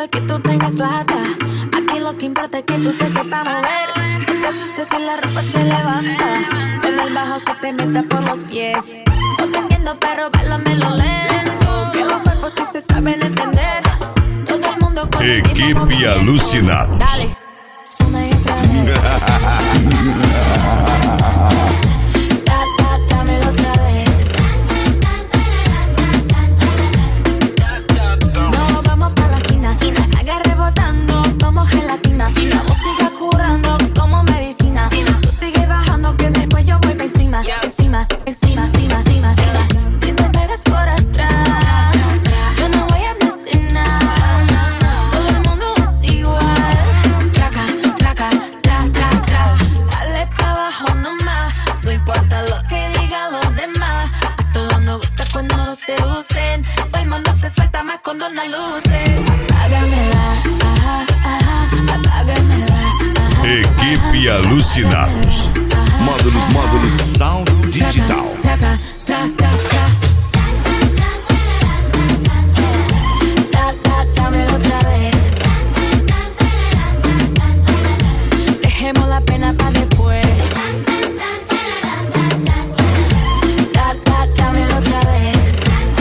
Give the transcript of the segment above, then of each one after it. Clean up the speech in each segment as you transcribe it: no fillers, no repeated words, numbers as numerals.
importa que tú tengas plata. Aquí lo que importa es que tú te sepas mover. No te asustes si la ropa se levanta. Cuando el bajo se te meta por los pies. No te entiendo, pero báilamelo lento. Que los cuerpos sí se saben entender. Todo el mundo con el mismo Equipe movimiento. Alucinados. Dale. Una y otra vez. Dámelo otra vez. No vamos pa' la esquina. Haga rebotando como gelatina. La música curando como medicina. Tú sigues bajando que después yo voy pa' encima. Encima, encima, encima, encima, encima. Si te pegas por atrás, yo no voy a decir nada. Todo el mundo es igual. Traca, traca, tra, tra, tra. Dale pa' abajo nomás. No importa lo que digan los demás. A todos nos gusta cuando nos seducen. Todo el mundo se suelta más cuando no luces. Apágamela, ajá, ajá. Apágamela, ajá. Equipe Alucinados. Módulos Sound Digital. Traca, tra, tra, tra. Dámelo otra vez. Dejemos la pena pa' después. Dámelo otra vez.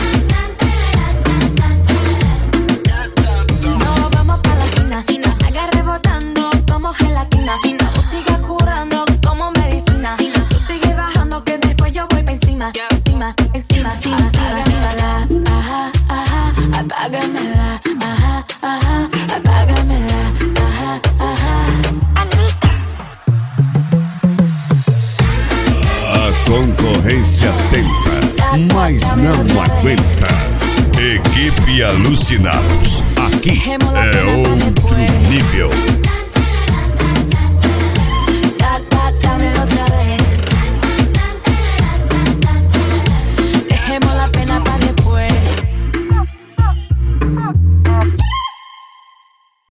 No vamos pa' la esquina. Haga rebotando como gelatina. La música curando como medicina. Tú sigues bajando que después yo voy pa' encima. Encima, encima, encima. Apágamela, ajá, ajá. Apágamela, ajá, ajá. Apágamela, ajá, ajá. A concorrência tenta, mas não aguenta. Equipe Alucinados. Aqui é outro nível.